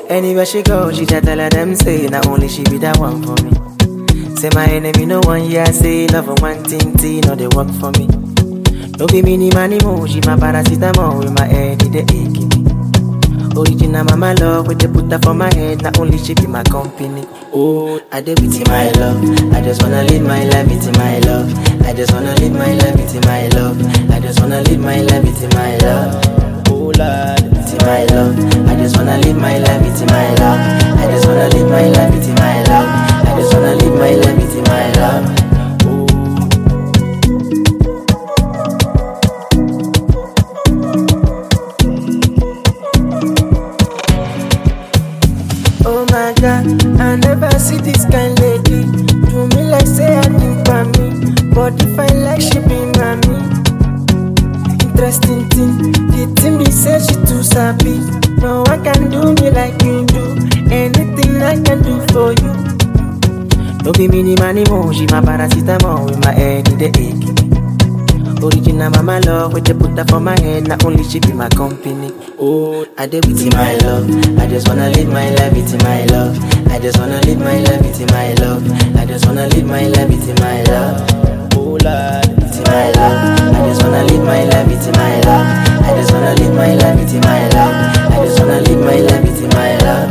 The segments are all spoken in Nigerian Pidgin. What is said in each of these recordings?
Anywhere she go, she just tell her them say, not only she be that one for me. Say my enemy no one, yeah, say love and one thing, no they work for me. No be mini money mo, she my paracetamol with my head, it aching me. Original mama love, with the put her for my head, not only she be my company. Oh, I did with my love. I just wanna live my life with my love. I just wanna live my life with my love. I just wanna live my life with my love. Oh Lord, with my love. I just wanna live my life with my love. I just wanna live my life with my love. I just wanna live my life with my love. Oh my God, I never see this kind lady. Do me like say I think for me, but if I like she be mommy. Interesting thing, the thing be say she too sappy. No one can do me like you do. Anything I can do for you. No be mini money mo, she my paracetamol with my head in the aching me. Original mama love, with the put her for my head, not only she be my company. Oh, I did with my love. I just wanna live my life with my love. I just wanna live my life with my love. I just wanna live my life with my love. Oh Lord, with my love. I just wanna live my life with my love. I just wanna live my life with my love. I just wanna live my life with my love.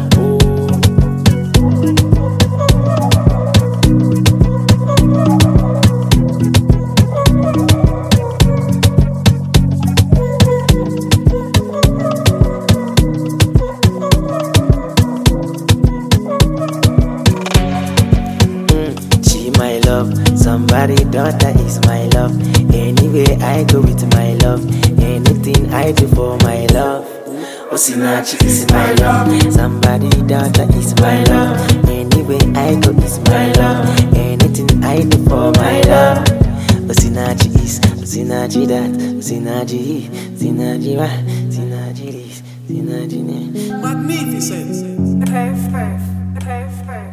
My love, somebody daughter is my love. Anywhere I go with my love, anything I do for my love. Osinachi is my love. Somebody daughter is my love. Anywhere I go is my love. Anything I do for my love. Osinachi is, Osinachi that, Osinachi, Osinachi wa, Osinachi this, Osinachi ne. Magnificent. Perfect.